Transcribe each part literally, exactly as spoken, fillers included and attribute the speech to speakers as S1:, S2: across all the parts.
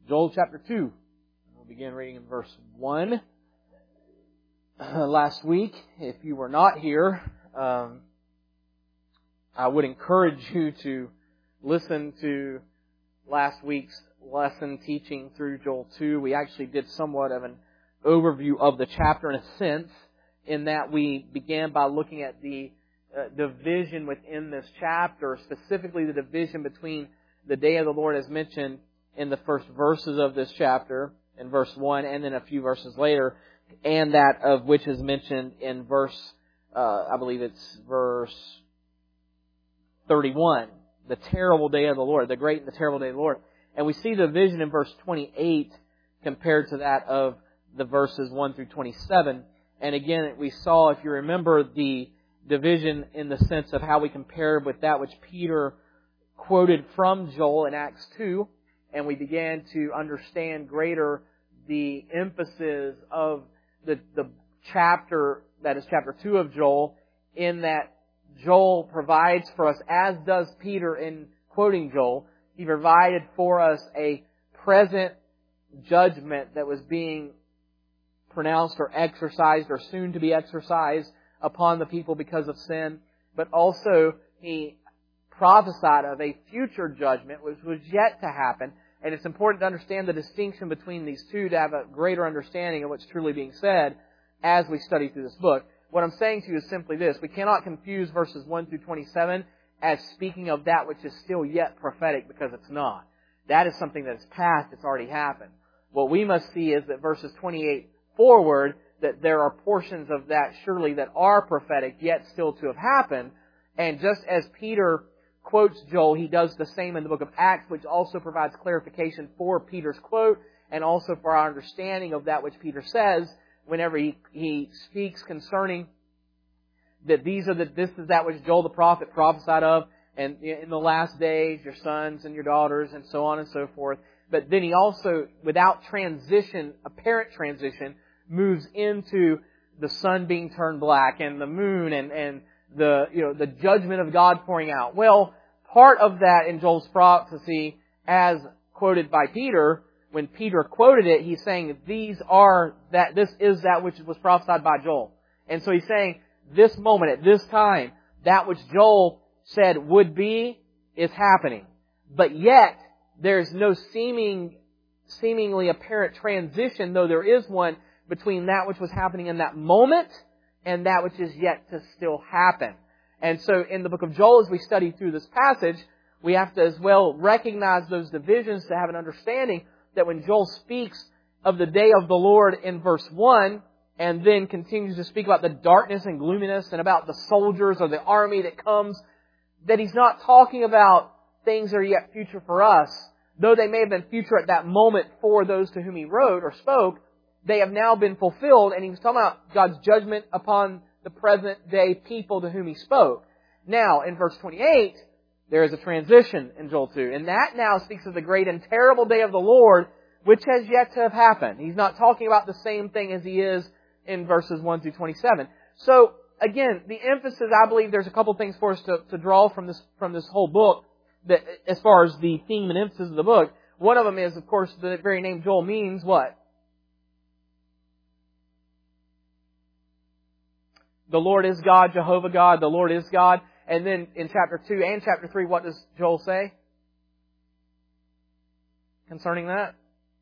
S1: Joel chapter two. We'll begin reading in verse one. Uh, last week, if you were not here, um, I would encourage you to listen to last week's lesson teaching through Joel two. We actually did somewhat of an overview of the chapter in a sense, in that we began by looking at the uh, division within this chapter, specifically the division between the day of the Lord as mentioned in the first verses of this chapter, in verse one, and then a few verses later, and that of which is mentioned in verse, uh, I believe it's verse thirty-one, the terrible day of the Lord, the great and the terrible day of the Lord. And we see the vision in verse twenty-eight compared to that of the verses one through twenty-seven. And again, we saw, if you remember, the division in the sense of how we compared with that which Peter quoted from Joel in Acts two. And we began to understand greater the emphasis of the, the chapter, that is chapter two of Joel, in that Joel provides for us, as does Peter in quoting Joel, he provided for us a present judgment that was being pronounced or exercised or soon to be exercised upon the people because of sin. But also he prophesied of a future judgment which was yet to happen. And it's important to understand the distinction between these two to have a greater understanding of what's truly being said as we study through this book. What I'm saying to you is simply this. We cannot confuse verses one through twenty-seven as speaking of that which is still yet prophetic, because it's not. That is something that is past. It's already happened. What we must see is that verses twenty-eight forward, that there are portions of that surely that are prophetic, yet still to have happened. And just as Peter quotes Joel, he does the same in the book of Acts, which also provides clarification for Peter's quote and also for our understanding of that which Peter says whenever he, he speaks concerning that these are the, this is that which Joel the prophet prophesied of, and in the last days, your sons and your daughters, and so on and so forth. But then he also, without transition, apparent transition, moves into the sun being turned black and the moon and, and the, you know, the judgment of God pouring out. Well, part of that in Joel's prophecy, as quoted by Peter, when Peter quoted it, he's saying these are that, this is that which was prophesied by Joel. And so he's saying this moment, at this time, that which Joel said would be, is happening. But yet, there's no seeming, seemingly apparent transition, though there is one, between that which was happening in that moment and that which is yet to still happen. And so in the book of Joel, as we study through this passage, we have to as well recognize those divisions to have an understanding that when Joel speaks of the day of the Lord in verse one, and then continues to speak about the darkness and gloominess and about the soldiers or the army that comes, that he's not talking about things that are yet future for us. Though they may have been future at that moment for those to whom he wrote or spoke, they have now been fulfilled, and he was talking about God's judgment upon the present day people to whom he spoke. Now, in verse twenty-eight, there is a transition in Joel two, and that now speaks of the great and terrible day of the Lord, which has yet to have happened. He's not talking about the same thing as he is in verses one through twenty-seven. So, again, the emphasis, I believe there's a couple things for us to, to draw from this, from this whole book, that as far as the theme and emphasis of the book. One of them is, of course, the very name Joel means what? The Lord is God, Jehovah God, the Lord is God. And then in chapter two and chapter three, what does Joel say concerning that?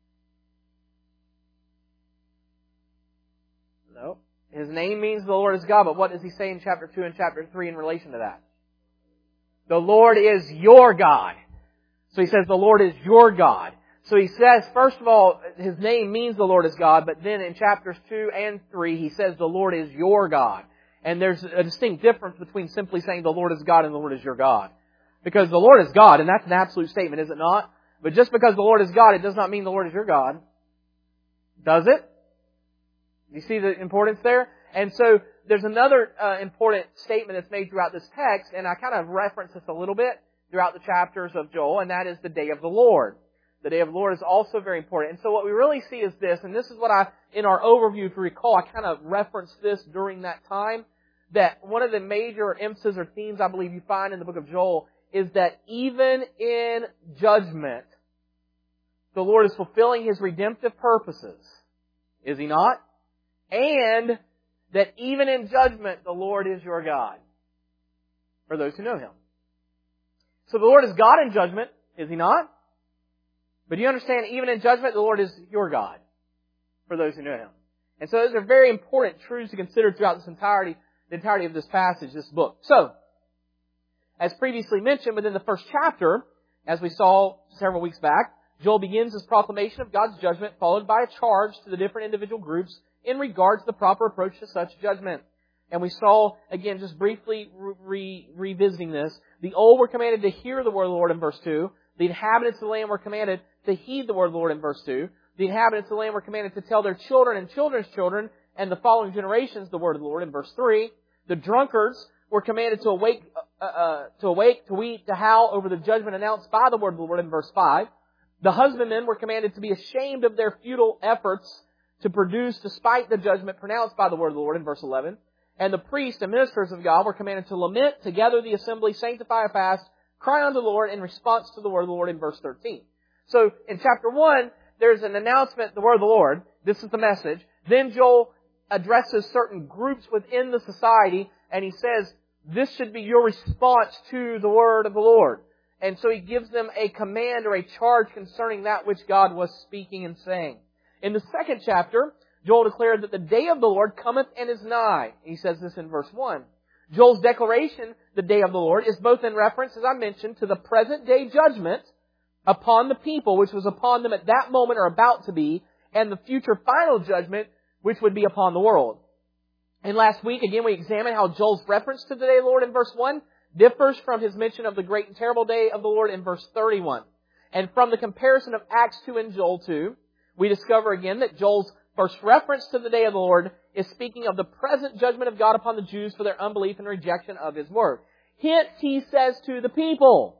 S1: No. His name means the Lord is God, but what does he say in chapter two and chapter three in relation to that? The Lord is your God. So he says the Lord is your God. So he says, first of all, his name means the Lord is God, but then in chapters two and three, he says the Lord is your God. And there's a distinct difference between simply saying the Lord is God and the Lord is your God. Because the Lord is God, and that's an absolute statement, is it not? But just because the Lord is God, it does not mean the Lord is your God. Does it? You see the importance there? And so there's another uh, important statement that's made throughout this text, and I kind of reference this a little bit throughout the chapters of Joel, and that is the day of the Lord. The day of the Lord is also very important. And so what we really see is this, and this is what I, in our overview, if you recall, I kind of referenced this during that time, that one of the major emphases or themes I believe you find in the book of Joel is that even in judgment, the Lord is fulfilling His redemptive purposes. Is He not? And that even in judgment, the Lord is your God. For those who know Him. So the Lord is God in judgment, is He not? But do you understand, even in judgment, the Lord is your God. For those who know Him. And so those are very important truths to consider throughout this entirety, the entirety of this passage, this book. So, as previously mentioned within the first chapter, as we saw several weeks back, Joel begins his proclamation of God's judgment, followed by a charge to the different individual groups in regard to the proper approach to such judgment. And we saw, again, just briefly re- revisiting this, the old were commanded to hear the word of the Lord in verse two. The inhabitants of the land were commanded to heed the word of the Lord in verse two. The inhabitants of the land were commanded to tell their children and children's children and the following generations the word of the Lord in verse three. The drunkards were commanded to awake, uh, uh, to awake, to weep, to howl over the judgment announced by the word of the Lord in verse five. The husbandmen were commanded to be ashamed of their futile efforts to produce despite the judgment pronounced by the word of the Lord in verse eleven. And the priests and ministers of God were commanded to lament, to gather the assembly, sanctify a fast, cry unto the Lord in response to the word of the Lord in verse thirteen. So in chapter one, there's an announcement, the word of the Lord. This is the message. Then Joel addresses certain groups within the society, and he says, this should be your response to the word of the Lord. And so he gives them a command or a charge concerning that which God was speaking and saying. In the second chapter, Joel declared that the day of the Lord cometh and is nigh. He says this in verse one. Joel's declaration, the day of the Lord, is both in reference, as I mentioned, to the present day judgment upon the people, which was upon them at that moment or about to be, and the future final judgment, which would be upon the world. And last week, again, we examined how Joel's reference to the day of the Lord in verse one differs from his mention of the great and terrible day of the Lord in verse thirty-one. And from the comparison of Acts two and Joel two, we discover again that Joel's first reference to the day of the Lord is speaking of the present judgment of God upon the Jews for their unbelief and rejection of His word. Hence, he says to the people,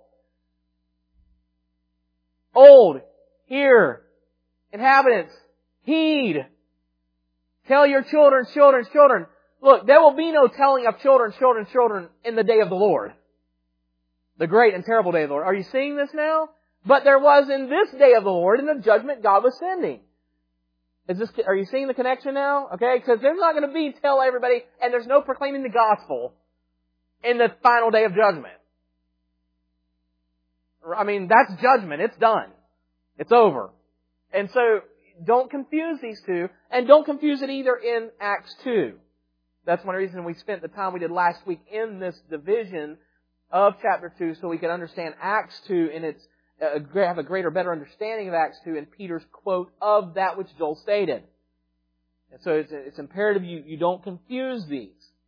S1: old, hear, inhabitants, heed. Tell your children, children, children. Look, there will be no telling of children, children, children in the day of the Lord. The great and terrible day of the Lord. Are you seeing this now? But there was in this day of the Lord in the judgment God was sending. Is this, are you seeing the connection now? Okay, because there's not going to be tell everybody, and there's no proclaiming the gospel in the final day of judgment. I mean, that's judgment. It's done. It's over. And so, don't confuse these two, and don't confuse it either in Acts two. That's one reason we spent the time we did last week in this division of chapter two, so we could understand Acts two in its, uh, have a greater, better understanding of Acts two and Peter's quote of that which Joel stated. And so it's, it's imperative you, you don't confuse these.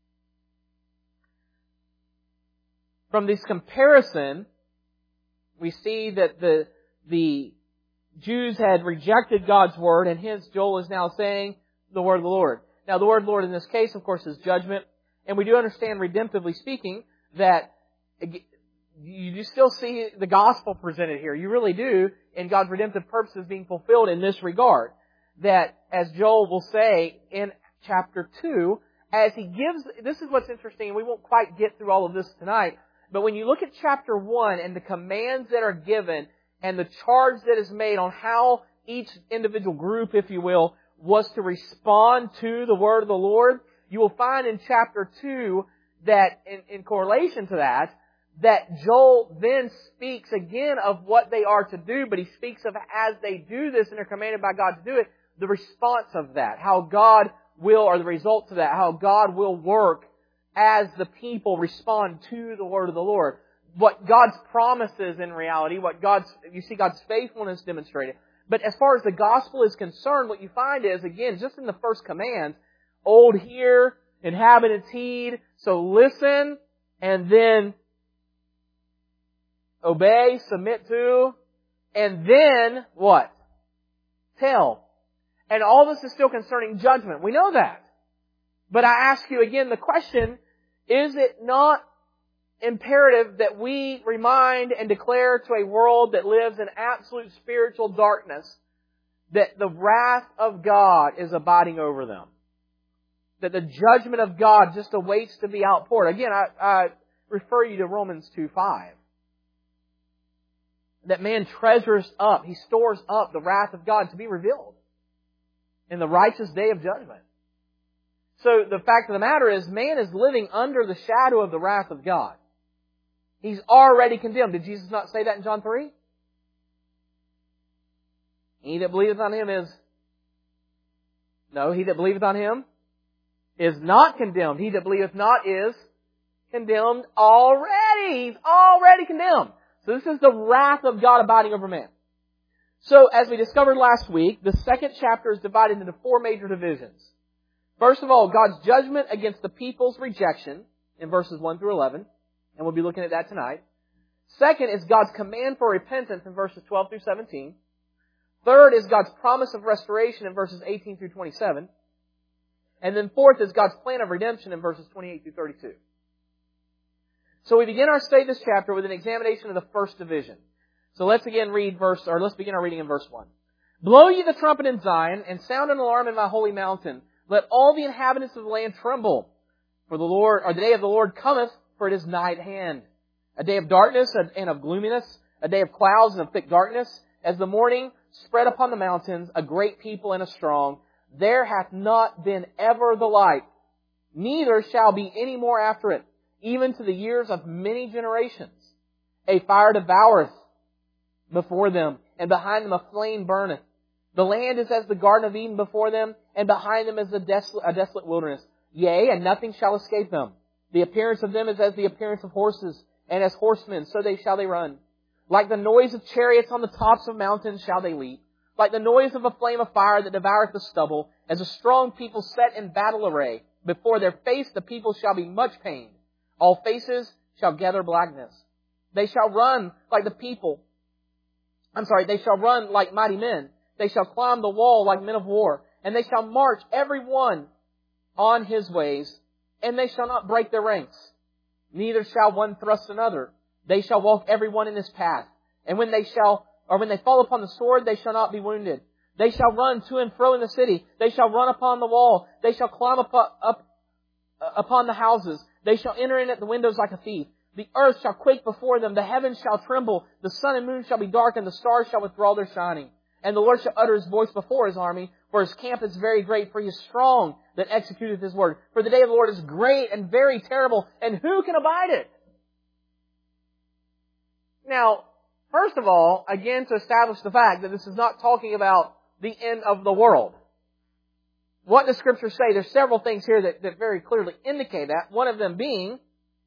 S1: From this comparison, we see that the, the Jews had rejected God's word, and hence Joel is now saying the word of the Lord. Now, the word of the Lord in this case, of course, is judgment. And we do understand, redemptively speaking, that you do still see the gospel presented here. You really do, in God's redemptive purposes being fulfilled in this regard. That, as Joel will say in chapter two, as he gives, this is what's interesting, and we won't quite get through all of this tonight, but when you look at chapter one and the commands that are given and the charge that is made on how each individual group, if you will, was to respond to the word of the Lord, you will find in chapter two that, in, in correlation to that, that Joel then speaks again of what they are to do, but he speaks of as they do this and are commanded by God to do it, the response of that, how God will, or the results of that, how God will work as the people respond to the word of the Lord. What God's promises in reality, what God's, you see God's faithfulness demonstrated. But as far as the gospel is concerned, what you find is, again, just in the first command, old hear, inhabitants heed, so listen, and then obey, submit to, and then what? Tell. And all this is still concerning judgment. We know that. But I ask you again the question, is it not imperative that we remind and declare to a world that lives in absolute spiritual darkness that the wrath of God is abiding over them? That the judgment of God just awaits to be outpoured. Again, I, I refer you to Romans two five. that man treasures up, he stores up the wrath of God to be revealed in the righteous day of judgment. So the fact of the matter is, man is living under the shadow of the wrath of God. He's already condemned. Did Jesus not say that in John three? He that believeth on Him is... No, he that believeth on Him is not condemned. He that believeth not is condemned already. He's already condemned. So this is the wrath of God abiding over man. So as we discovered last week, the second chapter is divided into four major divisions. First of all, God's judgment against the people's rejection in verses one through eleven. And we'll be looking at that tonight. Second is God's command for repentance in verses twelve through seventeen. Third is God's promise of restoration in verses eighteen through twenty-seven. And then fourth is God's plan of redemption in verses twenty-eight through thirty-two. So we begin our study of this chapter with an examination of the first division. So let's again read verse, or let's begin our reading in verse one. Blow ye the trumpet in Zion, and sound an alarm in my holy mountain. Let all the inhabitants of the land tremble. For the Lord, or the day of the Lord cometh, for it is nigh at hand. A day of darkness and of gloominess, a day of clouds and of thick darkness, as the morning spread upon the mountains, a great people and a strong. There hath not been ever the like, neither shall be any more after it, even to the years of many generations. A fire devoureth before them, and behind them a flame burneth. The land is as the Garden of Eden before them, and behind them is a desolate, a desolate wilderness. Yea, and nothing shall escape them. The appearance of them is as the appearance of horses, and as horsemen, so they shall they run. Like the noise of chariots on the tops of mountains shall they leap. Like the noise of a flame of fire that devoureth the stubble, as a strong people set in battle array. Before their face the people shall be much pained. All faces shall gather blackness. They shall run like the people. I'm sorry, they shall run like mighty men. They shall climb the wall like men of war. And they shall march every one on his ways. And they shall not break their ranks. Neither shall one thrust another. They shall walk every one in his path. And when they shall, or when they fall upon the sword, they shall not be wounded. They shall run to and fro in the city. They shall run upon the wall. They shall climb up, up uh, upon the houses. They shall enter in at the windows like a thief. The earth shall quake before them. The heavens shall tremble. The sun and moon shall be darkened. The stars shall withdraw their shining. And the Lord shall utter His voice before His army. For His camp is very great. For He is strong that executeth His word. For the day of the Lord is great and very terrible. And who can abide it? Now, first of all, again to establish the fact that this is not talking about the end of the world. What does Scripture say? There's several things here that, that very clearly indicate that. One of them being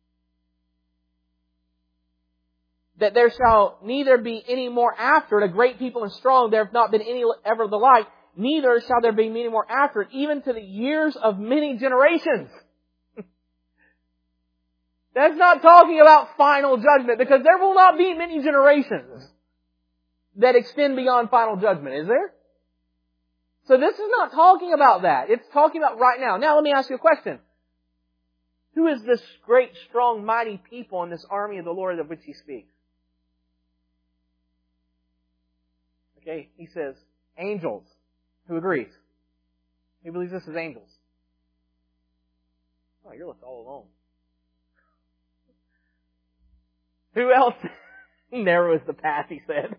S1: that there shall neither be any more after it, a great people and strong, there have not been any ever the like, neither shall there be any more after it, even to the years of many generations. That's not talking about final judgment, because there will not be many generations that extend beyond final judgment, is there? So this is not talking about that. It's talking about right now. Now let me ask you a question. Who is this great, strong, mighty people in this army of the Lord of which He speaks? Okay, He says angels. Who agrees? Who believes this is angels? Oh, you're left all alone. Who else? Narrow is the path, he said.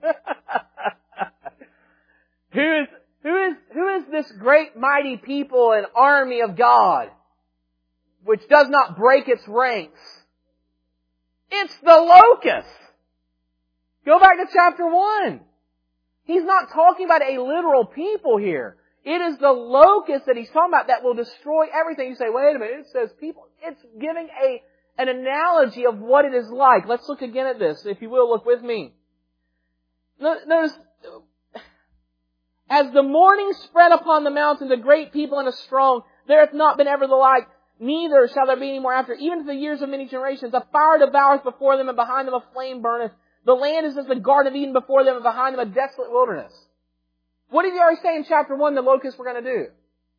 S1: who is who is who is this great mighty people and army of God, which does not break its ranks? It's the locusts. Go back to chapter one. He's not talking about a literal people here. It is the locusts that he's talking about that will destroy everything. You say, wait a minute, it says people. It's giving a an analogy of what it is like. Let's look again at this. If you will, look with me. Notice, as the morning spread upon the mountains, a great people and a strong, there hath not been ever the like, neither shall there be any more after, even to the years of many generations. A fire devoureth before them, and behind them a flame burneth. The land is as the Garden of Eden before them, and behind them a desolate wilderness. What did he already say in chapter one the locusts were going to do?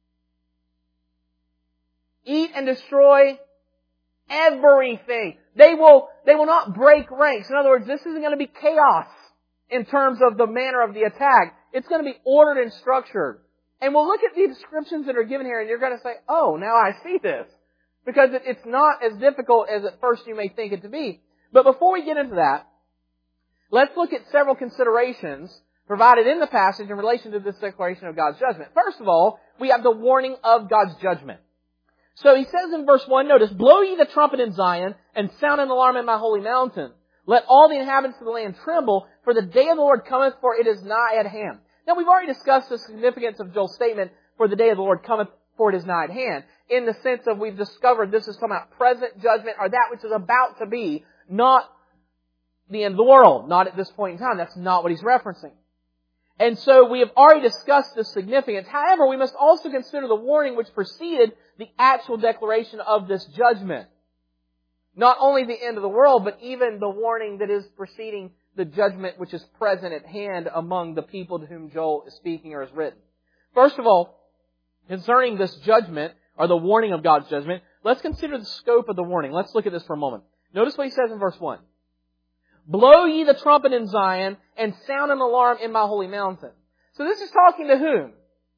S1: Eat and destroy everything. They will, they will not break ranks. In other words, this isn't going to be chaos in terms of the manner of the attack. It's going to be ordered and structured. And we'll look at the descriptions that are given here, and you're going to say, oh, now I see this. Because it's not as difficult as at first you may think it to be. But before we get into that, Let's look at several considerations provided in the passage in relation to this declaration of God's judgment. First of all, we have the warning of God's judgment. So he says in verse one, notice, blow ye the trumpet in Zion, and sound an alarm in my holy mountain. Let all the inhabitants of the land tremble, for the day of the Lord cometh, for it is nigh at hand. Now we've already discussed the significance of Joel's statement, for the day of the Lord cometh, for it is nigh at hand, in the sense of we've discovered this is talking about present judgment, or that which is about to be, not the end of the world, not at this point in time. That's not what he's referencing. And so we have already discussed the significance. However, we must also consider the warning which preceded the actual declaration of this judgment. Not only the end of the world, but even the warning that is preceding the judgment which is present at hand among the people to whom Joel is speaking or is written. First of all, concerning this judgment, or the warning of God's judgment, let's consider the scope of the warning. Let's look at this for a moment. Notice what he says in verse one. Blow ye the trumpet in Zion, and sound an alarm in my holy mountain. So this is talking to whom?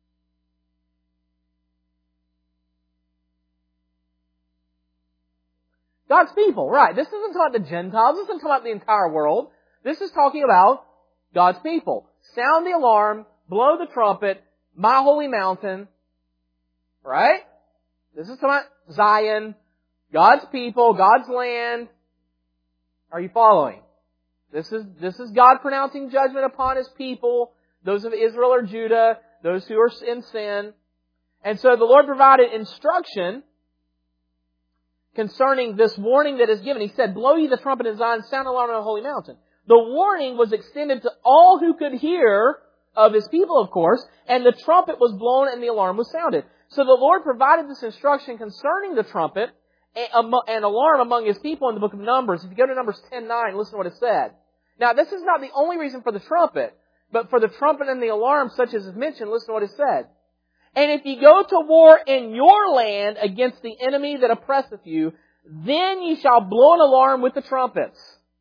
S1: God's people, right. This isn't talking about the Gentiles. This isn't talking about the entire world. This is talking about God's people. Sound the alarm, blow the trumpet, my holy mountain, right? This is talking about Zion, God's people, God's land. Are you following? This is, this is God pronouncing judgment upon His people, those of Israel or Judah, those who are in sin. And so the Lord provided instruction concerning this warning that is given. He said, blow ye the trumpet in Zion, sound alarm on the holy mountain. The warning was extended to all who could hear of His people, of course, and the trumpet was blown and the alarm was sounded. So the Lord provided this instruction concerning the trumpet and alarm among His people in the book of Numbers. If you go to Numbers ten nine, listen to what it said. Now, this is not the only reason for the trumpet, but for the trumpet and the alarm, such as is mentioned, listen to what it said. And if ye go to war in your land against the enemy that oppresseth you, then ye shall blow an alarm with the trumpets.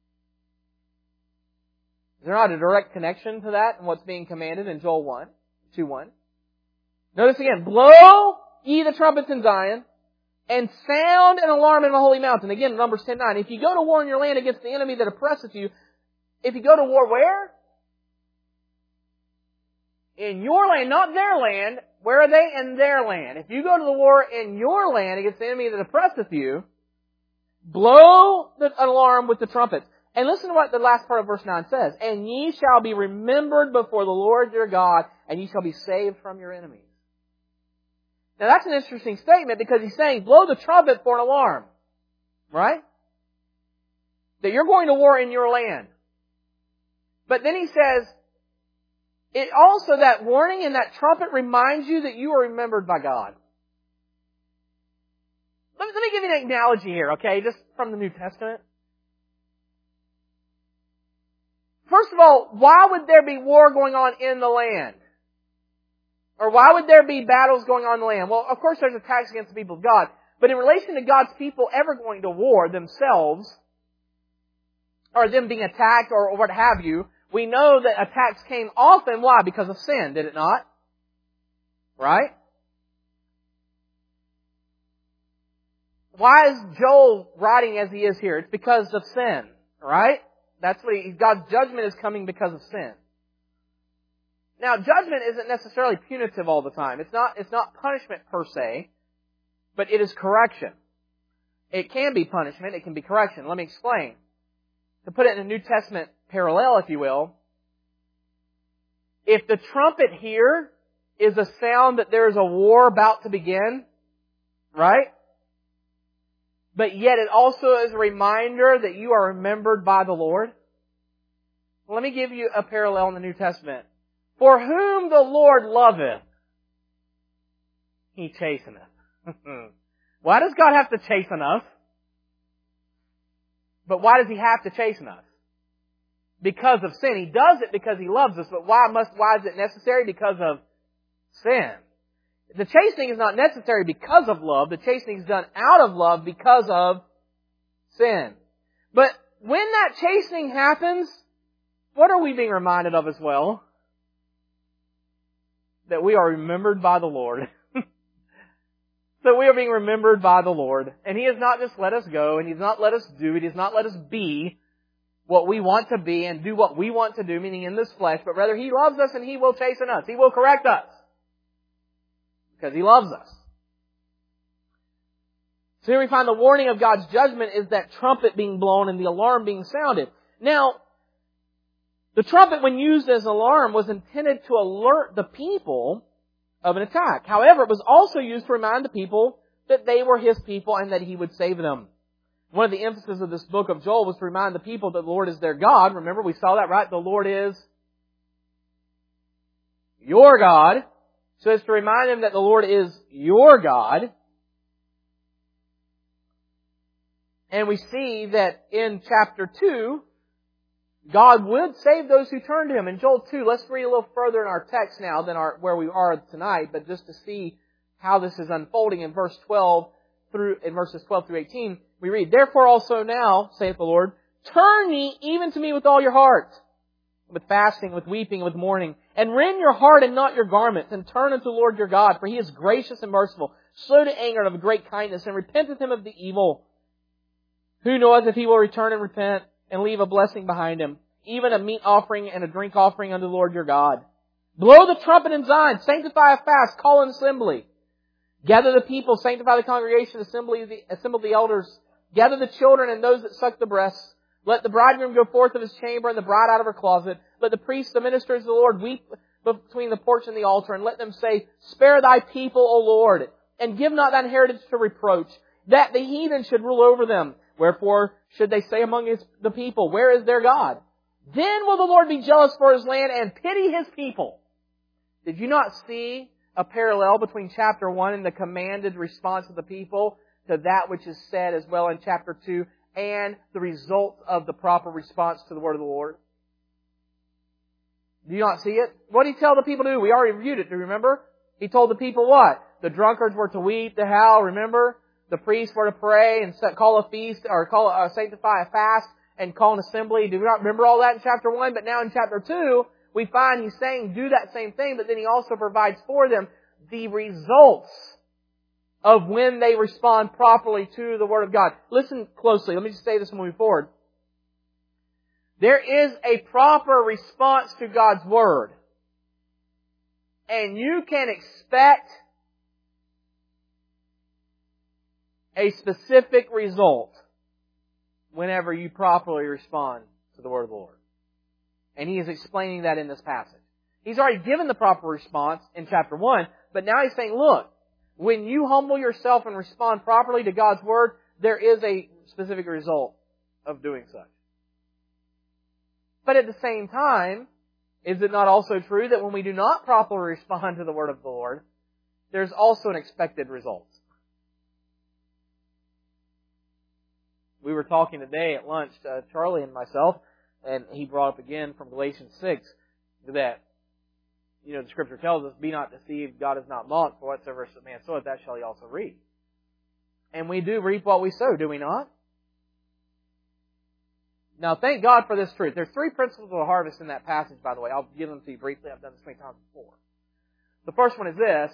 S1: Is there not a direct connection to that and what's being commanded in Joel one, two one? Notice again, blow ye the trumpets in Zion, and sound an alarm in the holy mountain. Again, Numbers ten nine. If you go to war in your land against the enemy that oppresseth you, if you go to war where? In your land, not their land. Where are they? In their land. If you go to the war in your land against the enemy that oppresseth you, blow the alarm with the trumpets. And listen to what the last part of verse nine says. And ye shall be remembered before the Lord your God, and ye shall be saved from your enemies. Now that's an interesting statement because he's saying, blow the trumpet for an alarm. Right? That you're going to war in your land. But then he says, it also, that warning and that trumpet reminds you that you are remembered by God. Let me, let me give you an analogy here, okay, just from the New Testament. First of all, why would there be war going on in the land? Or why would there be battles going on in the land? Well, of course there's attacks against the people of God. But in relation to God's people ever going to war themselves, or them being attacked or, or what have you, we know that attacks came often. Why? Because of sin, did it not? Right? Why is Joel writing as he is here? It's because of sin. Right? That's what he, God's judgment is coming because of sin. Now, judgment isn't necessarily punitive all the time. It's not, it's not punishment per se, but it is correction. It can be punishment, it can be correction. Let me explain. To put it in a New Testament parallel, if you will, if the trumpet here is a sound that there is a war about to begin, right? But yet it also is a reminder that you are remembered by the Lord. Well, let me give you a parallel in the New Testament. For whom the Lord loveth, He chasteneth. Why does God have to chasten us? But why does He have to chasten us? Because of sin. He does it because He loves us. But why must, why is it necessary? Because of sin. The chastening is not necessary because of love. The chastening is done out of love because of sin. But when that chastening happens, what are we being reminded of as well? That we are remembered by the Lord. That we are being remembered by the Lord. And He has not just let us go, and He has not let us do, He has not let us be, what we want to be and do what we want to do, meaning in this flesh, but rather He loves us and He will chasten us. He will correct us. Because He loves us. So here we find the warning of God's judgment is that trumpet being blown and the alarm being sounded. Now, the trumpet, when used as an alarm, was intended to alert the people of an attack. However, it was also used to remind the people that they were His people and that He would save them. One of the emphasis of this book of Joel was to remind the people that the Lord is their God. Remember, we saw that, right? The Lord is your God. So it's to remind them that the Lord is your God. And we see that in chapter two, God would save those who turn to Him. In Joel two, let's read a little further in our text now than our, where we are tonight, but just to see how this is unfolding in verse twelve through, in verses twelve through eighteen, we read, "Therefore also now, saith the Lord, turn ye even to me with all your heart, with fasting, with weeping, with mourning, and rend your heart and not your garments, and turn unto the Lord your God, for He is gracious and merciful, slow to anger and of great kindness, and repenteth Him of the evil. Who knoweth if He will return and repent, and leave a blessing behind Him, even a meat offering and a drink offering unto the Lord your God. Blow the trumpet in Zion, sanctify a fast, call an assembly. Gather the people, sanctify the congregation, assembly the, assemble the elders. Gather the children and those that suck the breasts. Let the bridegroom go forth of his chamber and the bride out of her closet. Let the priests, the ministers of the Lord, weep between the porch and the altar, and let them say, Spare thy people, O Lord, and give not thine heritage to reproach, that the heathen should rule over them. Wherefore should they say among his, the people, Where is their God? Then will the Lord be jealous for His land and pity His people." Did you not see a parallel between chapter one and the commanded response of the people to that which is said as well in chapter two and the result of the proper response to the word of the Lord? Do you not see it? What did He tell the people to do? We already reviewed it. Do you remember? He told the people what? The drunkards were to weep, to howl, remember? The priests were to pray and call a feast or call a, sanctify a fast and call an assembly. Do we not remember all that in chapter one? But now in chapter two, we find He's saying do that same thing, but then He also provides for them the results of when they respond properly to the Word of God. Listen closely. Let me just say this moving forward. There is a proper response to God's Word. And you can expect a specific result whenever you properly respond to the Word of the Lord. And He is explaining that in this passage. He's already given the proper response in chapter one, but now He's saying, look, when you humble yourself and respond properly to God's Word, there is a specific result of doing such. But at the same time, is it not also true that when we do not properly respond to the Word of the Lord, there's also an expected result? We were talking today at lunch, uh, Charlie and myself, and he brought up again from Galatians six that, you know, the Scripture tells us, "Be not deceived, God is not mocked, for whatsoever a man soweth, that shall he also reap." And we do reap what we sow, do we not? Now, thank God for this truth. There's three principles of the harvest in that passage, by the way. I'll give them to you briefly. I've done this many times before. The first one is this: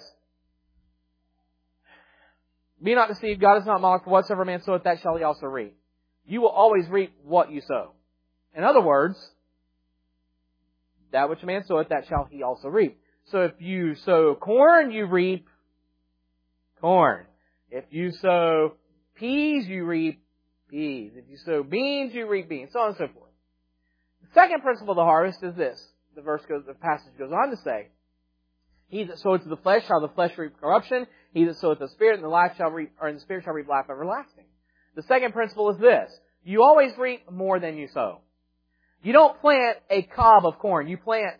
S1: "Be not deceived, God is not mocked, for whatsoever man soweth, that shall he also reap." You will always reap what you sow. In other words, that which a man soweth, that shall he also reap. So if you sow corn, you reap corn. If you sow peas, you reap peas. If you sow beans, you reap beans. So on and so forth. The second principle of the harvest is this. The verse goes, the passage goes on to say, "He that soweth to the flesh shall the flesh reap corruption. He that soweth the Spirit, and the life shall reap, or in the Spirit shall reap life everlasting." The second principle is this: you always reap more than you sow. You don't plant a cob of corn. You plant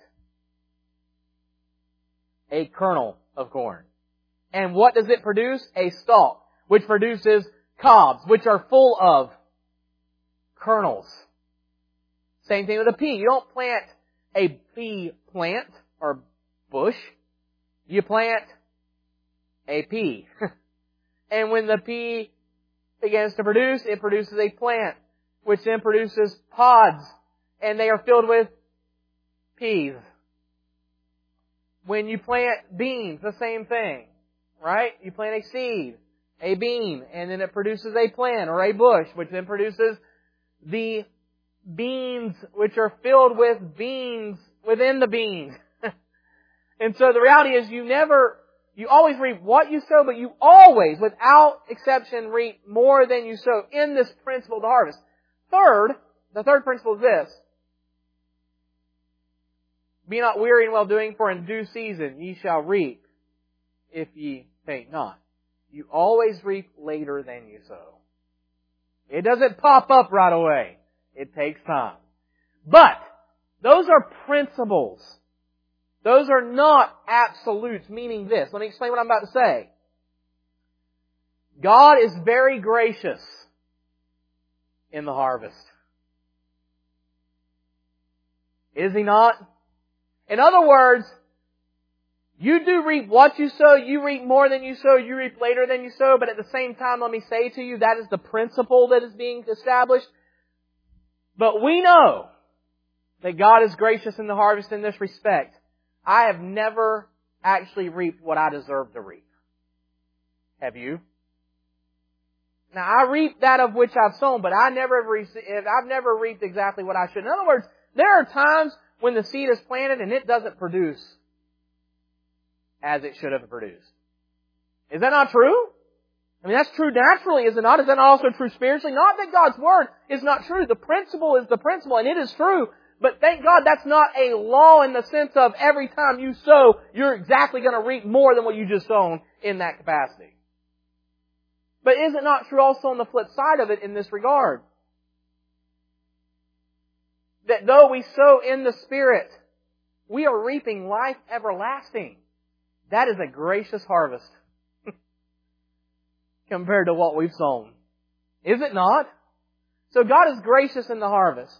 S1: a kernel of corn. And what does it produce? A stalk, which produces cobs, which are full of kernels. Same thing with a pea. You don't plant a pea plant or bush. You plant a pea. And when the pea begins to produce, it produces a plant, which then produces pods, and they are filled with peas. When you plant beans, the same thing, right? You plant a seed, a bean, and then it produces a plant or a bush, which then produces the beans which are filled with beans within the beans. And so the reality is you never, you always reap what you sow, but you always, without exception, reap more than you sow in this principle of the harvest. Third, the third principle is this. Be not weary in well doing, for in due season ye shall reap, if ye faint not. You always reap later than you sow. It doesn't pop up right away. It takes time. But those are principles. Those are not absolutes, meaning this. Let me explain what I'm about to say. God is very gracious in the harvest. Is He not? In other words, you do reap what you sow, you reap more than you sow, you reap later than you sow, but at the same time, let me say to you, that is the principle that is being established. But we know that God is gracious in the harvest in this respect. I have never actually reaped what I deserve to reap. Have you? Now, I reap that of which I've sown, but I never have I've never reaped exactly what I should. In other words, there are times when the seed is planted and it doesn't produce as it should have produced. Is that not true? I mean, that's true naturally, is it not? Is that not also true spiritually? Not that God's Word is not true. The principle is the principle, and it is true. But thank God that's not a law in the sense of every time you sow, you're exactly going to reap more than what you just sown in that capacity. But is it not true also on the flip side of it in this regard? That though we sow in the Spirit, we are reaping life everlasting. That is a gracious harvest compared to what we've sown. Is it not? So God is gracious in the harvest.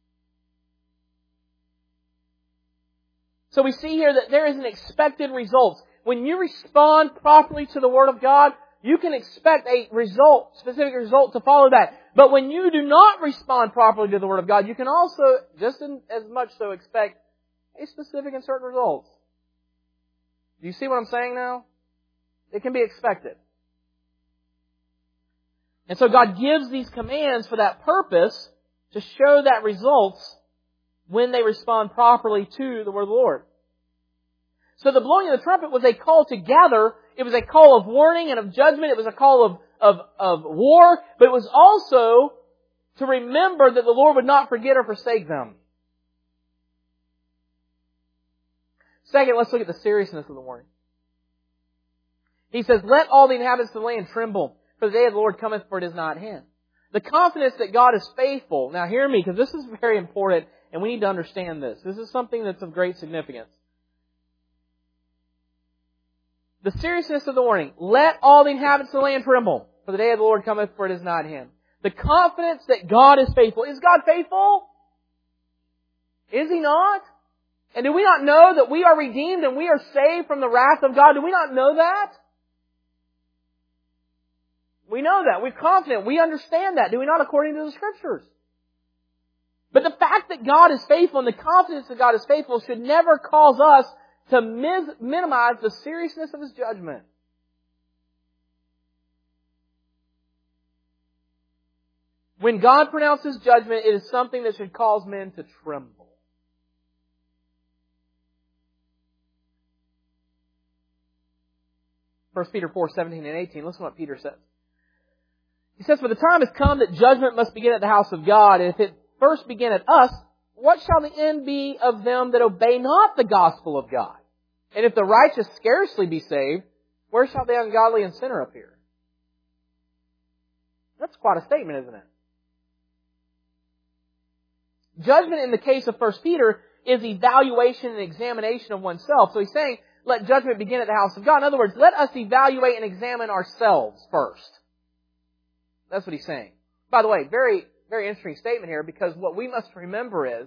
S1: So we see here that there is an expected result. When you respond properly to the Word of God, you can expect a result, specific result to follow that. But when you do not respond properly to the Word of God, you can also, just in, as much so, expect a specific and certain results. Do you see what I'm saying now? It can be expected. And so God gives these commands for that purpose, to show that results when they respond properly to the Word of the Lord. So the blowing of the trumpet was a call to gather. It was a call of warning and of judgment. It was a call of, of, of war. But it was also to remember that the Lord would not forget or forsake them. Second, let's look at the seriousness of the warning. He says, let all the inhabitants of the land tremble, for the day of the Lord cometh, for it is not at hand. The confidence that God is faithful. Now hear me, because this is very important, and we need to understand this. This is something that's of great significance. The seriousness of the warning. Let all the inhabitants of the land tremble, for the day of the Lord cometh, for it is not at hand. The confidence that God is faithful. Is God faithful? Is He not? And do we not know that we are redeemed and we are saved from the wrath of God? Do we not know that? We know that. We're confident. We understand that. Do we not, according to the Scriptures? But the fact that God is faithful and the confidence that God is faithful should never cause us to mis- minimize the seriousness of His judgment. When God pronounces judgment, it is something that should cause men to tremble. First Peter four, seventeen and eighteen. Listen to what Peter says. He says, for the time has come that judgment must begin at the house of God, and if it first begin at us, what shall the end be of them that obey not the gospel of God? And if the righteous scarcely be saved, where shall the ungodly and sinner appear? That's quite a statement, isn't it? Judgment in the case of First Peter is evaluation and examination of oneself. So he's saying, let judgment begin at the house of God. In other words, let us evaluate and examine ourselves first. That's what he's saying. By the way, very, very interesting statement here, because what we must remember is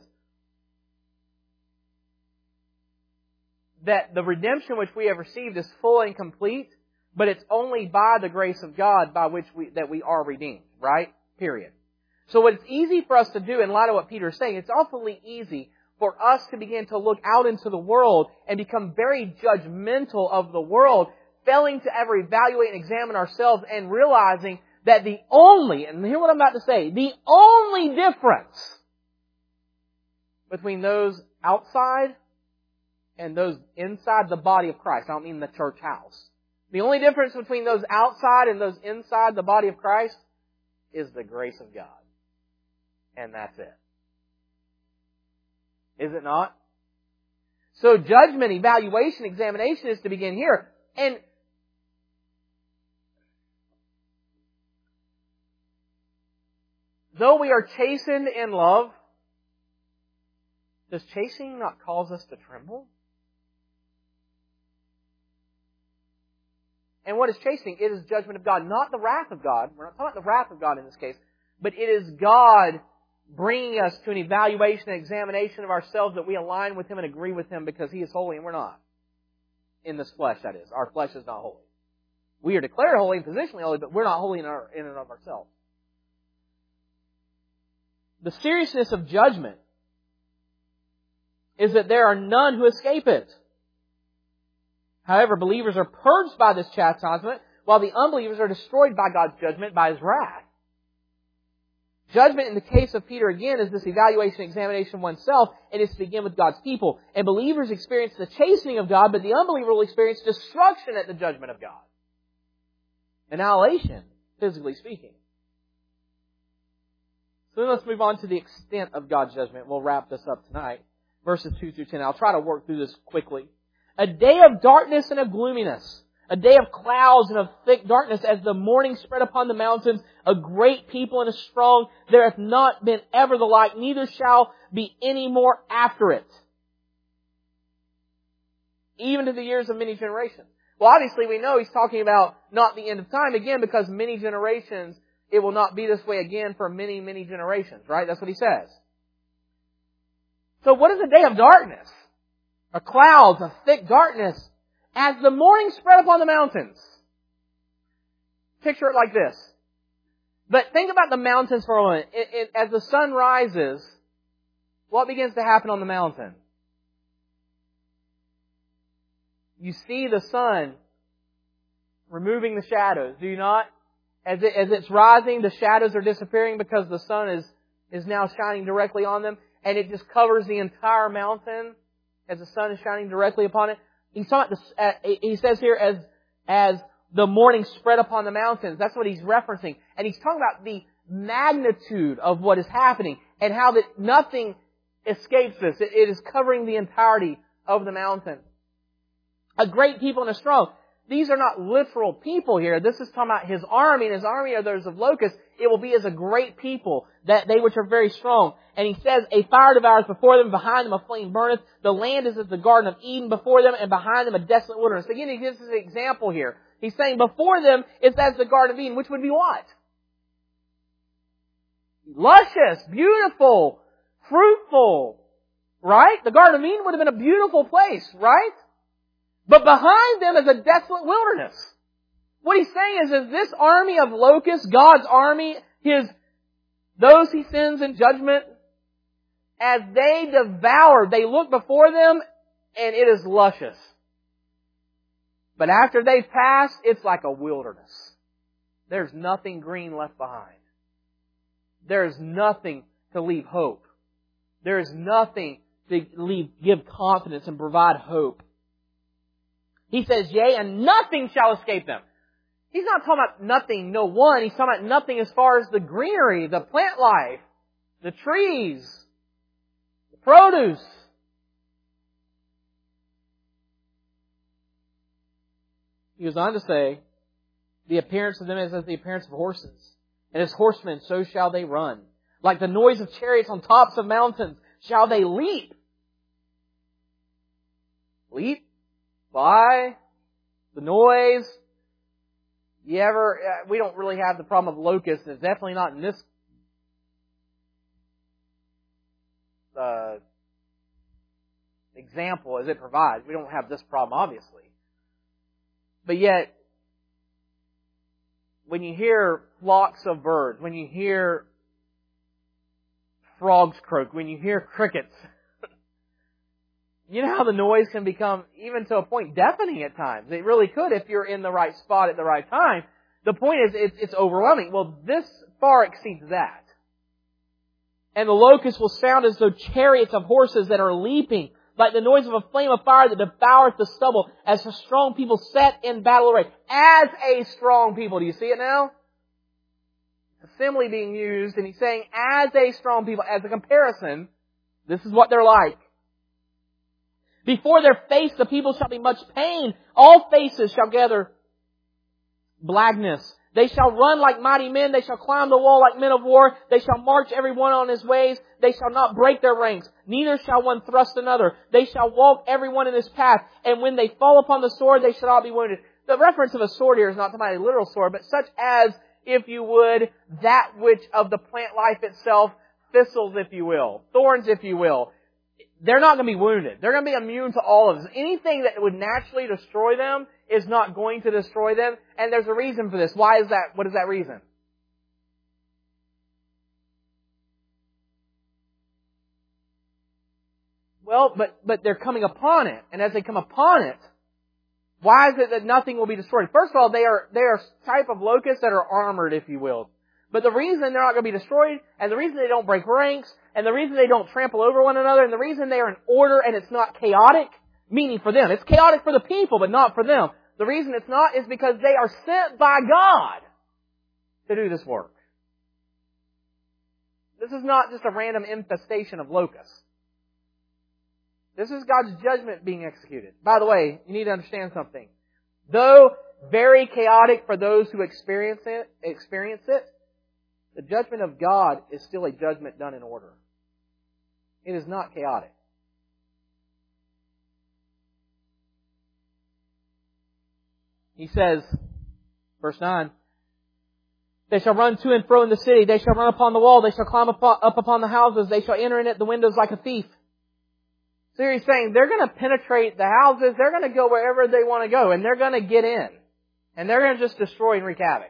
S1: that the redemption which we have received is full and complete, but it's only by the grace of God by which we, that we are redeemed, right? Period. So what it's easy for us to do, in light of what Peter is saying, it's awfully easy for us to begin to look out into the world and become very judgmental of the world, failing to ever evaluate and examine ourselves and realizing that the only, and hear what I'm about to say, the only difference between those outside and those inside the body of Christ. I don't mean the church house. The only difference between those outside and those inside the body of Christ is the grace of God. And that's it. Is it not? So judgment, evaluation, examination is to begin here. And though we are chastened in love, does chastening not cause us to tremble? And what is chastening? It is judgment of God, not the wrath of God. We're not talking about the wrath of God in this case, but it is God bringing us to an evaluation and examination of ourselves that we align with Him and agree with Him because He is holy and we're not. In this flesh, that is. Our flesh is not holy. We are declared holy and positionally holy, but we're not holy in, our, in and of ourselves. The seriousness of judgment is that there are none who escape it. However, believers are purged by this chastisement, while the unbelievers are destroyed by God's judgment, by His wrath. Judgment in the case of Peter, again, is this evaluation, examination of oneself, and is to begin with God's people. And believers experience the chastening of God, but the unbeliever will experience destruction at the judgment of God. Annihilation, physically speaking. So then let's move on to the extent of God's judgment. We'll wrap this up tonight. Verses two through ten. I'll try to work through this quickly. A day of darkness and of gloominess. A day of clouds and of thick darkness as the morning spread upon the mountains. A great people and a strong. There hath not been ever the like, neither shall be any more after it. Even to the years of many generations. Well, obviously we know He's talking about not the end of time again, because many generations, it will not be this way again for many, many generations, right? That's what He says. So what is a day of darkness? A clouds, a thick darkness, as the morning spread upon the mountains. Picture it like this. But think about the mountains for a moment. It, it, as the sun rises, what begins to happen on the mountain? You see the sun removing the shadows, do you not? As, it, as it's rising, the shadows are disappearing because the sun is, is now shining directly on them, and it just covers the entire mountain as the sun is shining directly upon it. He's talking about this, uh, he says here as, as the morning spread upon the mountains. That's what he's referencing. And he's talking about the magnitude of what is happening and how that nothing escapes this. It, it is covering the entirety of the mountain. A great people and a strong. These are not literal people here. This is talking about His army, and His army are those of locusts. It will be as a great people, that they which are very strong. And He says, a fire devours before them, behind them a flame burneth. The land is as the Garden of Eden before them, and behind them a desolate wilderness. Again, He gives us an example here. He's saying before them, it's as the Garden of Eden, which would be what? Luscious, beautiful, fruitful, right? The Garden of Eden would have been a beautiful place, right? But behind them is a desolate wilderness. What He's saying is, is this army of locusts, God's army, His, those He sends in judgment, as they devour, they look before them, and it is luscious. But after they've passed, it's like a wilderness. There's nothing green left behind. There's nothing to leave hope. There is nothing to leave, give confidence and provide hope. He says, yea, and nothing shall escape them. He's not talking about nothing, no one. He's talking about nothing as far as the greenery, the plant life, the trees, the produce. He goes on to say, the appearance of them is as the appearance of horses. And as horsemen, so shall they run. Like the noise of chariots on tops of mountains, shall they leap. Leap? Fly? The noise? You ever, uh, we don't really have the problem of locusts, and it's definitely not in this uh, example as it provides. We don't have this problem, obviously. But yet, when you hear flocks of birds, when you hear frogs croak, when you hear crickets, you know how the noise can become, even to a point, deafening at times. It really could if you're in the right spot at the right time. The point is, it's, it's overwhelming. Well, this far exceeds that. And the locusts will sound as though chariots of horses that are leaping, like the noise of a flame of fire that devoureth the stubble, as the strong people set in battle array. As a strong people. Do you see it now? Assembly being used, and he's saying, as a strong people, as a comparison, this is what they're like. Before their face the people shall be much pain. All faces shall gather blackness. They shall run like mighty men. They shall climb the wall like men of war. They shall march every one on his ways. They shall not break their ranks. Neither shall one thrust another. They shall walk every one in his path. And when they fall upon the sword, they shall not be wounded. The reference of a sword here is not to a literal sword, but such as, if you would, that which of the plant life itself, thistles, if you will, thorns, if you will. They're not going to be wounded. They're going to be immune to all of this. Anything that would naturally destroy them is not going to destroy them. And there's a reason for this. Why is that? What is that reason? Well, but, but they're coming upon it. And as they come upon it, why is it that nothing will be destroyed? First of all, they are, they are a type of locusts that are armored, if you will. But the reason they're not going to be destroyed, and the reason they don't break ranks, and the reason they don't trample over one another, and the reason they are in order and it's not chaotic, meaning for them. It's chaotic for the people, but not for them. The reason it's not is because they are sent by God to do this work. This is not just a random infestation of locusts. This is God's judgment being executed. By the way, you need to understand something. Though very chaotic for those who experience it, experience it, the judgment of God is still a judgment done in order. It is not chaotic. He says, verse nine, they shall run to and fro in the city. They shall run upon the wall. They shall climb up, up upon the houses. They shall enter in at the windows like a thief. So he's saying they're going to penetrate the houses. They're going to go wherever they want to go. And they're going to get in. And they're going to just destroy and wreak havoc.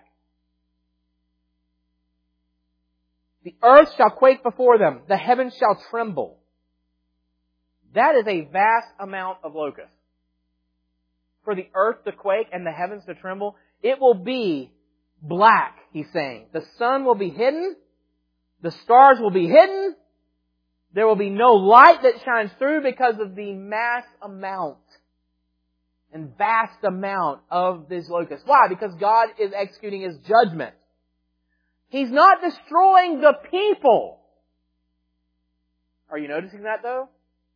S1: The earth shall quake before them. The heavens shall tremble. That is a vast amount of locusts. For the earth to quake and the heavens to tremble, it will be black, he's saying. The sun will be hidden. The stars will be hidden. There will be no light that shines through because of the mass amount and vast amount of these locusts. Why? Because God is executing His judgment. He's not destroying the people. Are you noticing that though?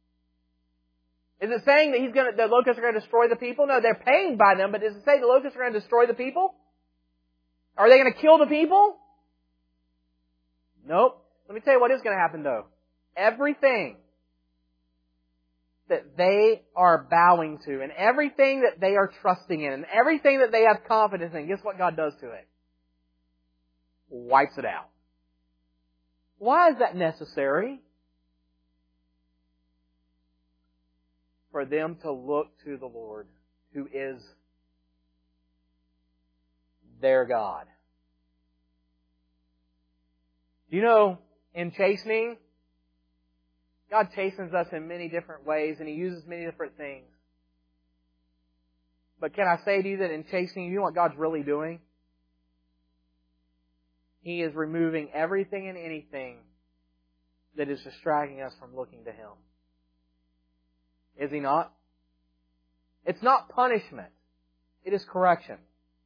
S1: Is it saying that he's going to, the locusts are going to destroy the people? No, they're paid by them, but does it say the locusts are going to destroy the people? Are they going to kill the people? Nope. Let me tell you what is going to happen though. Everything that they are bowing to and everything that they are trusting in and everything that they have confidence in, guess what God does to it? Wipes it out. Why is that necessary? For them to look to the Lord, who is their God. Do you know, in chastening, God chastens us in many different ways, and He uses many different things. But can I say to you that in chastening, you know what God's really doing? He is removing everything and anything that is distracting us from looking to Him. Is He not? It's not punishment. It is correction.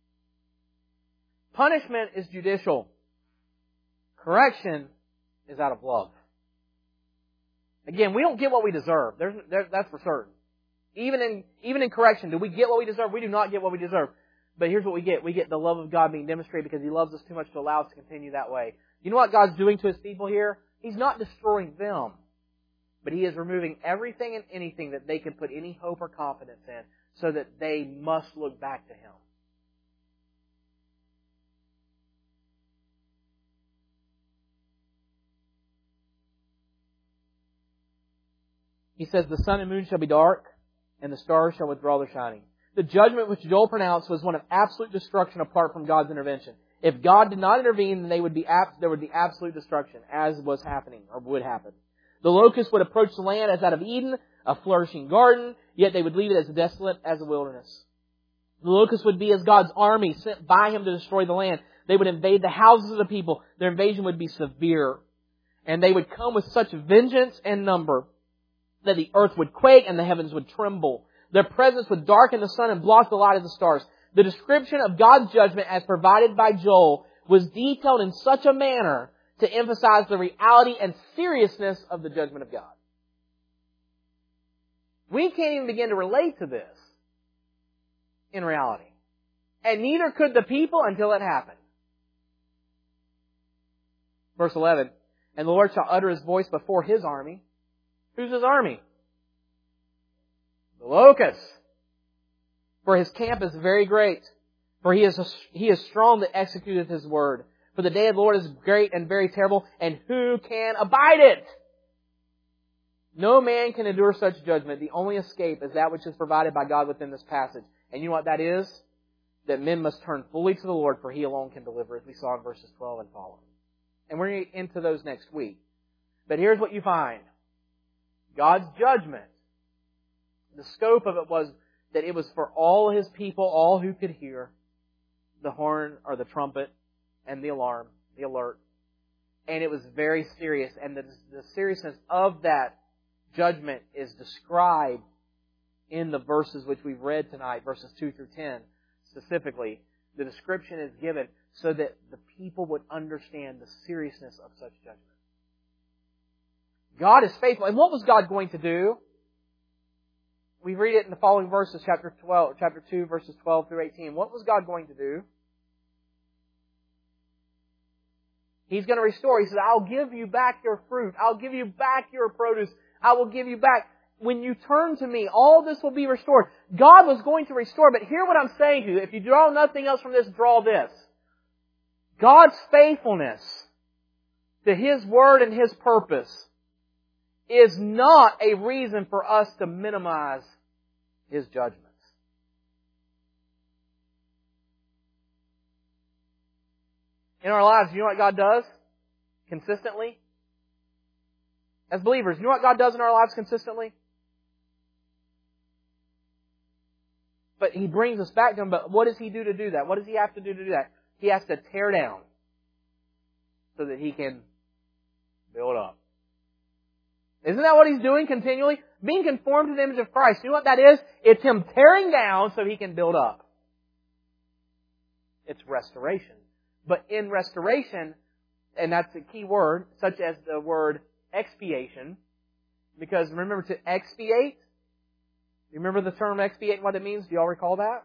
S1: Punishment is judicial. Correction is out of love. Again, we don't get what we deserve. There's, there, that's for certain. Even in, even in correction, do we get what we deserve? We do not get what we deserve. But here's what we get. We get the love of God being demonstrated because He loves us too much to allow us to continue that way. You know what God's doing to His people here? He's not destroying them. But He is removing everything and anything that they can put any hope or confidence in so that they must look back to Him. He says, the sun and moon shall be dark, and the stars shall withdraw their shining. The judgment which Joel pronounced was one of absolute destruction apart from God's intervention. If God did not intervene, then they would be ab- there would be absolute destruction, as was happening, or would happen. The locusts would approach the land as out of Eden, a flourishing garden, yet they would leave it as desolate as a wilderness. The locusts would be as God's army sent by Him to destroy the land. They would invade the houses of the people. Their invasion would be severe. And they would come with such vengeance and number that the earth would quake and the heavens would tremble. Their presence would darken the sun and block the light of the stars. The description of God's judgment as provided by Joel was detailed in such a manner to emphasize the reality and seriousness of the judgment of God. We can't even begin to relate to this in reality. And neither could the people until it happened. Verse eleven, and the Lord shall utter His voice before His army. Who's His army? The locusts. For His camp is very great. For He is, he is strong that executeth His word. For the day of the Lord is great and very terrible, and who can abide it? No man can endure such judgment. The only escape is that which is provided by God within this passage. And you know what that is? That men must turn fully to the Lord, for He alone can deliver, as we saw in verses twelve and following. And we're going to get into those next week. But here's what you find. God's judgment, the scope of it was that it was for all His people, all who could hear the horn or the trumpet and the alarm, the alert. And it was very serious. And the, the seriousness of that judgment is described in the verses which we've read tonight, verses two through ten specifically. The description is given so that the people would understand the seriousness of such judgment. God is faithful. And what was God going to do? We read it in the following verses, chapter twelve, chapter two, verses twelve through eighteen. What was God going to do? He's going to restore. He says, I'll give you back your fruit. I'll give you back your produce. I will give you back. When you turn to me, all this will be restored. God was going to restore, but hear what I'm saying to you. If you draw nothing else from this, draw this. God's faithfulness to His word and His purpose is not a reason for us to minimize His judgments. In our lives, you know what God does? Consistently? As believers, you know what God does in our lives consistently? But He brings us back to Him. But what does He do to do that? What does He have to do to do that? He has to tear down so that He can build up. Isn't that what He's doing continually? Being conformed to the image of Christ. You know what that is? It's Him tearing down so He can build up. It's restoration. But in restoration, and that's a key word, such as the word expiation, because remember to expiate, you remember the term expiate and what it means? Do you all recall that?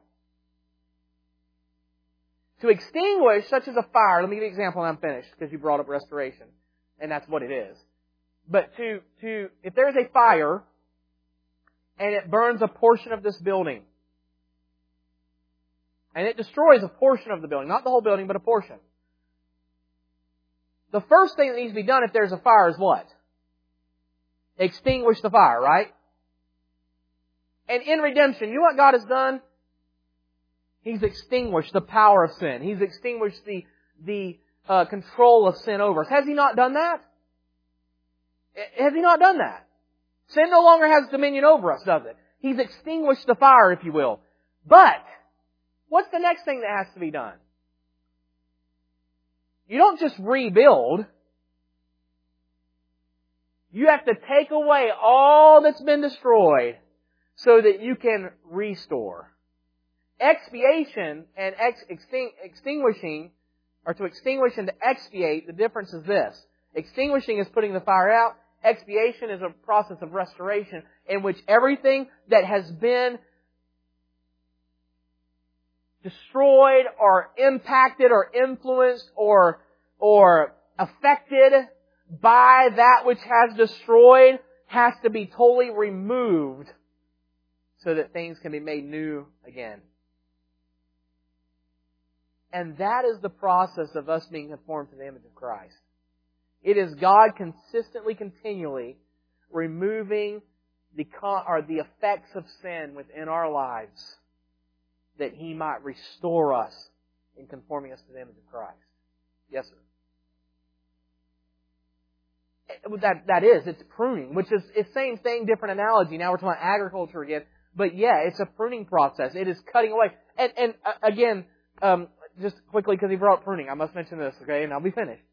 S1: To extinguish, such as a fire. Let me give you an example and I'm finished, because you brought up restoration. And that's what it is. But to, to, if there is a fire, and it burns a portion of this building, and it destroys a portion of the building, not the whole building, but a portion. The first thing that needs to be done if there's a fire is what? Extinguish the fire, right? And in redemption, you know what God has done? He's extinguished the power of sin. He's extinguished the, the uh, control of sin over us. Has He not done that? Has He not done that? Sin no longer has dominion over us, does it? He's extinguished the fire, if you will. But what's the next thing that has to be done? You don't just rebuild. You have to take away all that's been destroyed so that you can restore. Expiation and ex- extin- extinguishing, or to extinguish and to expiate, the difference is this. Extinguishing is putting the fire out. Expiation is a process of restoration in which everything that has been destroyed or impacted or influenced or, or affected by that which has destroyed has to be totally removed so that things can be made new again. And that is the process of us being conformed to the image of Christ. It is God consistently, continually removing the con- or the effects of sin within our lives that He might restore us in conforming us to the image of Christ. Yes, sir. That, that is, it's pruning, which is it's same thing, different analogy. Now we're talking about agriculture again. But yeah, it's a pruning process. It is cutting away. And, and uh, again, um, just quickly, because he brought up pruning, I must mention this, okay, and I'll be finished.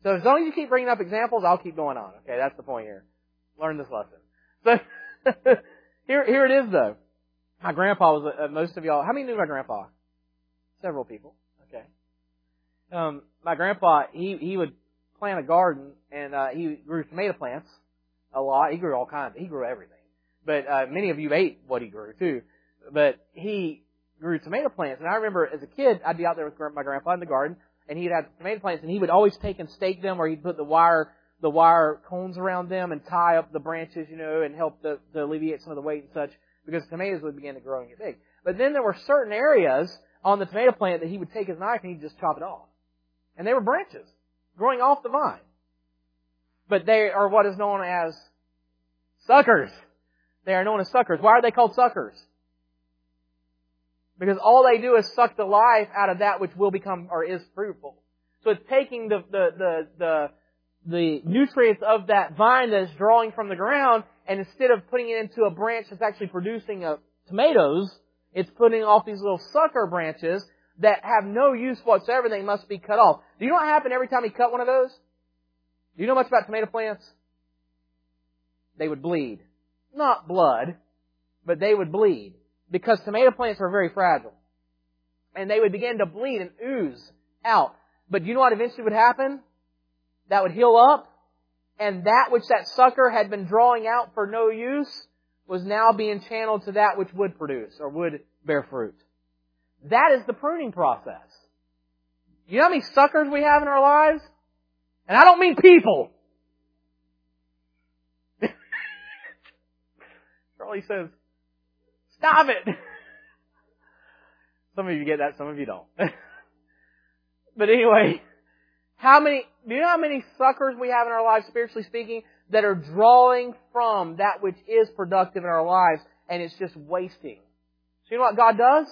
S1: So as long as you keep bringing up examples, I'll keep going on. Okay, that's the point here. Learn this lesson. So here, here it is though. My grandpa was, uh, most of y'all, how many knew my grandpa? Several people. Okay. Um, my grandpa, he, he would plant a garden and, uh, he grew tomato plants a lot. He grew all kinds. He grew everything. But, uh, many of you ate what he grew too. But he grew tomato plants. And I remember as a kid, I'd be out there with my grandpa in the garden and he'd have tomato plants and he would always take and stake them, or he'd put the wire, the wire cones around them and tie up the branches, you know, and help to, to alleviate some of the weight and such, because tomatoes would begin to grow and get big. But then there were certain areas on the tomato plant that he would take his knife and he'd just chop it off. And they were branches growing off the vine. But they are what is known as suckers. They are known as suckers. Why are they called suckers? Because all they do is suck the life out of that which will become or is fruitful. So it's taking the, the, the, the, the nutrients of that vine that is drawing from the ground, and instead of putting it into a branch that's actually producing a, tomatoes, it's putting off these little sucker branches that have no use whatsoever. They must be cut off. Do you know what happened every time he cut one of those? Do you know much about tomato plants? They would bleed. Not blood, but they would bleed. Because tomato plants are very fragile. And they would begin to bleed and ooze out. But do you know what eventually would happen? That would heal up. And that which that sucker had been drawing out for no use was now being channeled to that which would produce or would bear fruit. That is the pruning process. You know how many suckers we have in our lives? And I don't mean people. Charlie says, stop it! Some of you get that, some of you don't. But anyway, how many, do you know how many suckers we have in our lives, spiritually speaking, that are drawing from that which is productive in our lives, and it's just wasting? So you know what God does?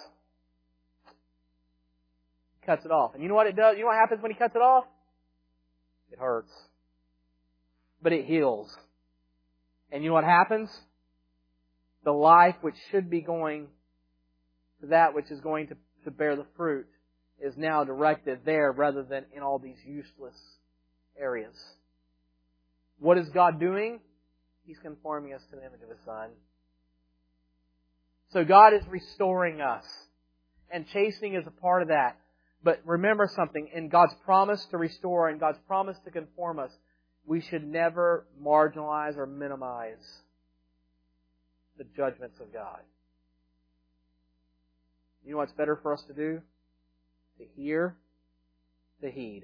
S1: He cuts it off. And you know what it does? You know what happens when He cuts it off? It hurts. But it heals. And you know what happens? The life which should be going to that which is going to, to bear the fruit is now directed there rather than in all these useless areas. What is God doing? He's conforming us to the image of His Son. So God is restoring us. And chastening is a part of that. But remember something, in God's promise to restore and God's promise to conform us, we should never marginalize or minimize the judgments of God. You know what's better for us to do? To hear, to heed,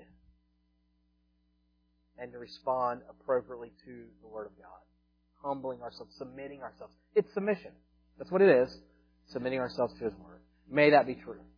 S1: and to respond appropriately to the Word of God. Humbling ourselves, submitting ourselves. It's submission. That's what it is. Submitting ourselves to His Word. May that be true.